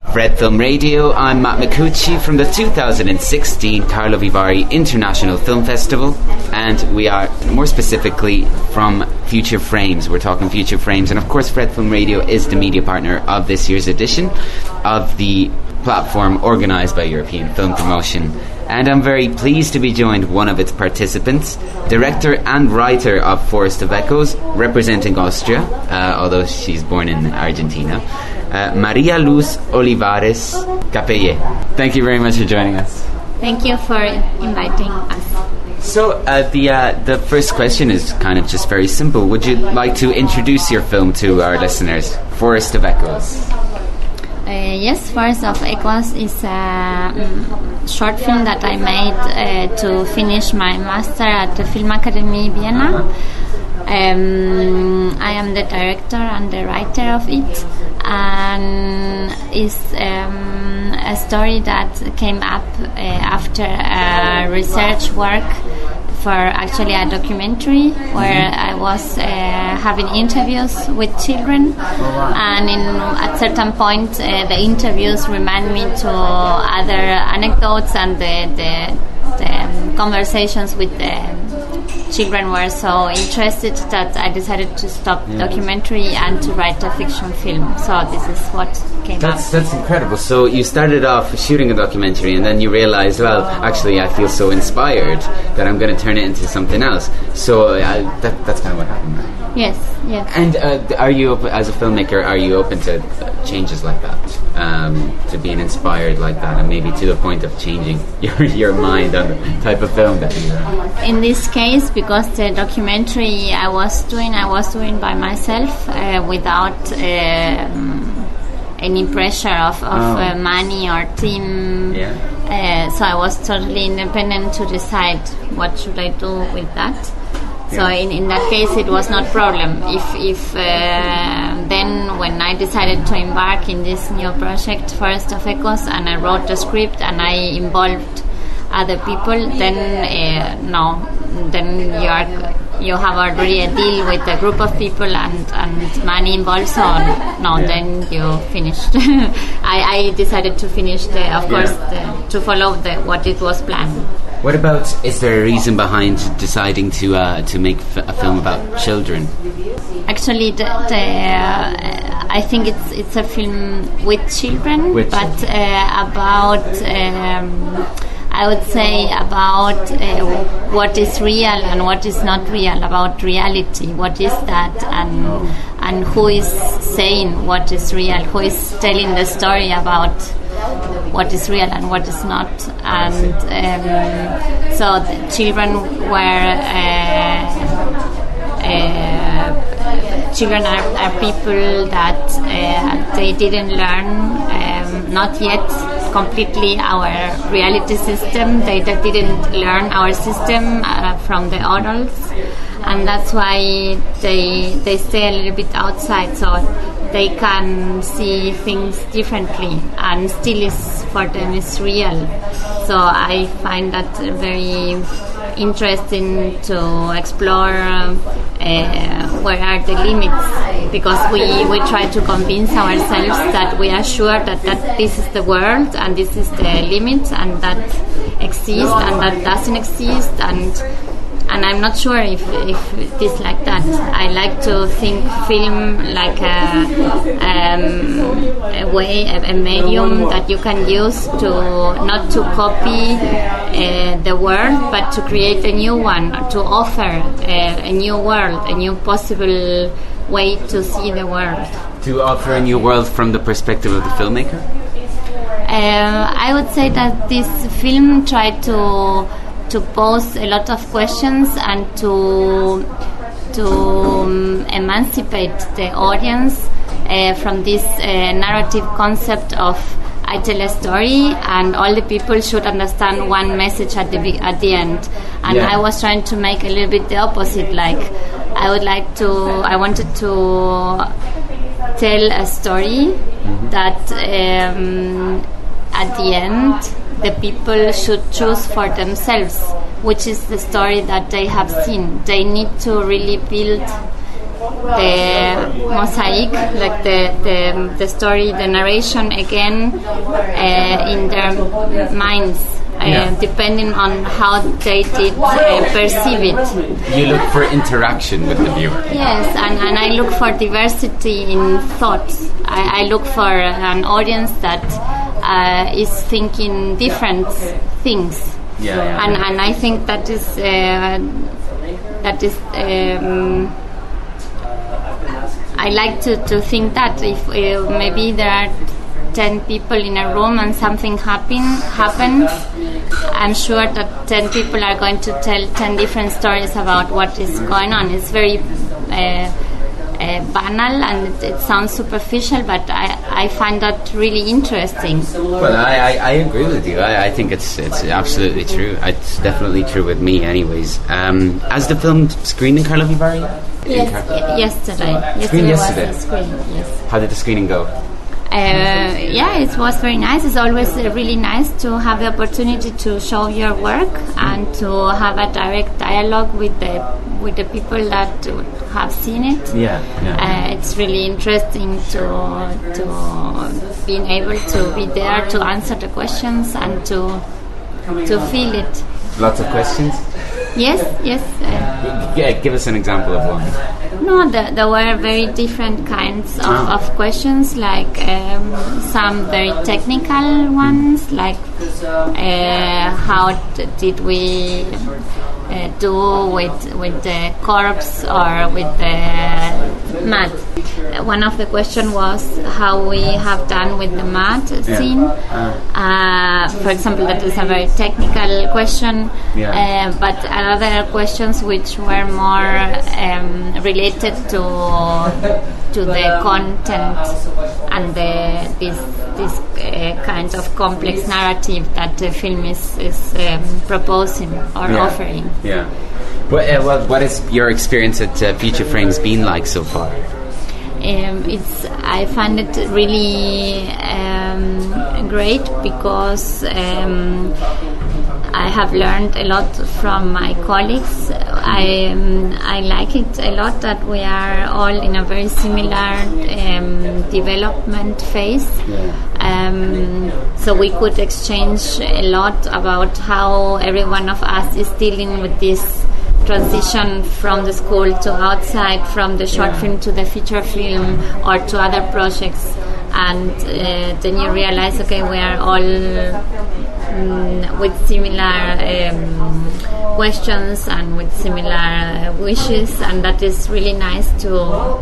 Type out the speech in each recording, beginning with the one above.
Red Film Radio. I'm Matt Micucci from the 2016 Carlo Vivari International Film Festival, and we are more specifically from Future Frames. We're talking Future Frames, and of course Red Film Radio is the media partner of this year's edition of the platform organised by European Film Promotion. And I'm very pleased to be joined one of its participants, director and writer of Forest of Echoes, representing Austria, although she's born in Argentina, Maria Luz Olivares Capelle. Thank you very much for joining us. Thank you for inviting us. So the first question is kind of just very simple. Would you like to introduce your film to our listeners, Forest of Echoes? Yes, Forest of Echoes is a short film that I made to finish my master at the Film Academy Vienna. I am the director and the writer of it, and it's a story that came up after a research work for actually a documentary where I was having interviews with children, and at certain point the interviews remind me to other anecdotes, and the conversations with the children were so interested that I decided to stop documentary and to write a fiction film. So this is what came up. That's incredible. So you started off shooting a documentary, and then you realized, well, actually I feel so inspired that I'm going to turn it into something else. So that's kind of what happened, right? Yes. And are you, as a filmmaker, are you open to changes like that, to being inspired like that, and maybe to the point of changing your mind on the type of film that you're in this case, because the documentary I was doing by myself without any pressure of money or team. So I was totally independent to decide what should I do with that. So in that case, it was not problem. If then when I decided to embark in this new project, Forest of Echoes, and I wrote the script and I involved other people, then you have already a deal with a group of people and money involved. So then you finished. I decided to finish to follow what it was planned. What about, is there a reason behind deciding to make a film about children? Actually, I think it's a film with children, but about, I would say, about what is real and what is not real, about reality, what is that, and who is saying what is real, who is telling the story about what is real and what is not. And so the children are people that they didn't learn, not yet completely our reality system. They didn't learn our system from the adults, and that's why they stay a little bit outside, so they can see things differently, and still is for them is real. So I find that very interesting to explore where are the limits, because we try to convince ourselves that we are sure that this is the world and this is the limit, and that exists and that doesn't exist, and I'm not sure if it is like that. I like to think film like a way, a medium that you can use to not to copy the world, but to create a new one, to offer a new world, a new possible way to see the world. To offer a new world from the perspective of the filmmaker? I would say that this film tried to pose a lot of questions and to emancipate the audience from this narrative concept of I tell a story and all the people should understand one message at the end. And I was trying to make a little bit the opposite. Like I wanted to tell a story that at the end the people should choose for themselves which is the story that they have seen. They need to really build mosaic, like the story, the narration again in their minds. Depending on how they did perceive it. You look for interaction with the viewer. Yes, and I look for diversity in thoughts. I look for an audience that is thinking different things. And I think that is I like to think that if maybe there are 10 people in a room and something happens, I'm sure that 10 people are going to tell 10 different stories about what is going on. It's very banal and it sounds superficial, but I find that really interesting. Well, I agree with you. I think it's absolutely true. It's definitely true with me anyways. Has the film screened in Karlovy Vary? Yes, yesterday. Yesterday? Was the screen, yes. How did the screening go? It was very nice. It's always really nice to have the opportunity to show your work and to have a direct dialogue with the people that have seen it. It's really interesting to being able to be there to answer the questions and to feel it. Lots of questions? Yes. Give us an example of one. No, there were very different kinds of questions, like some very technical ones, like how did we do with the corpse or with the mud. One of the questions was how we have done with the mud scene. For example, that is a very technical question, but other questions which were more related to the content and this kind of complex narrative that the film is proposing or offering. What has your experience at Future Frames been like so far? I find it really great because I have learned a lot from my colleagues. I like it a lot that we are all in a very similar development phase. So we could exchange a lot about how every one of us is dealing with this transition from the school to outside, from the short film to the feature film or to other projects, and then you realize, okay, we are all with similar questions and with similar wishes, and that is really nice to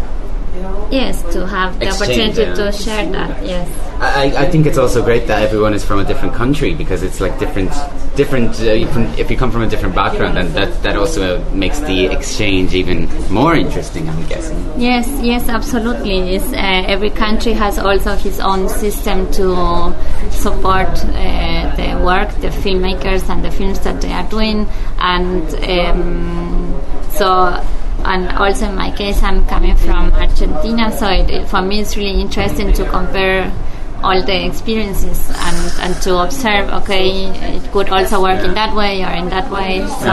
have the opportunity to share that. Yes, I think it's also great that everyone is from a different country, because it's like different. If you come from a different background, then that also makes the exchange even more interesting, I'm guessing. Yes, absolutely. Every country has also his own system to support the work, the filmmakers, and the films that they are doing, and so. And also in my case, I'm coming from Argentina, so for me it's really interesting to compare all the experiences and to observe, okay, it could also work in that way or in that way. So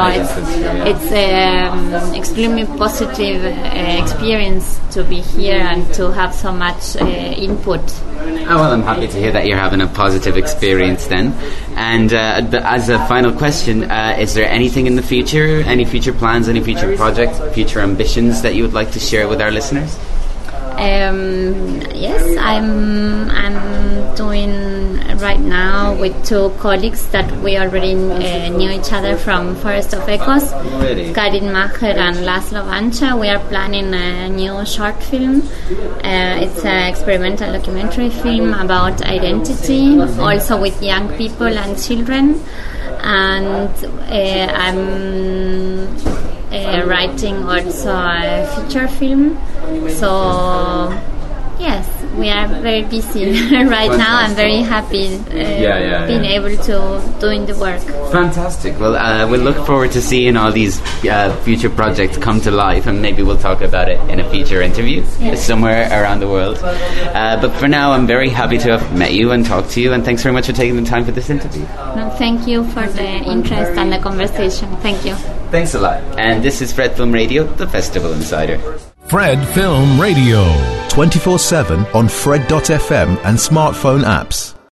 it's extremely positive experience to be here and to have so much input. Oh, well, I'm happy to hear that you're having a positive experience then. And as a final question, is there anything in the future, any future plans, any future projects, future ambitions that you would like to share with our listeners? Yes, I'm doing right now with two colleagues that we already knew each other from Forest of Echoes. Really? Karin Macher and Laszlo Vancha. We are planning a new short film. It's an experimental documentary film about identity, also with young people and children. And I'm writing also a feature film. So yes, we are very busy right now. I'm very happy being able to doing the work. Fantastic. Well, we'll look forward to seeing all these future projects come to life, and maybe we'll talk about it in a future interview somewhere around the world. But for now, I'm very happy to have met you and talked to you, and thanks very much for taking the time for this interview. No, thank you for the interest and the conversation. Thank you. Thanks a lot. And this is Fred Film Radio, the Festival Insider. Fred Film Radio. 24/7 on Fred.fm and smartphone apps.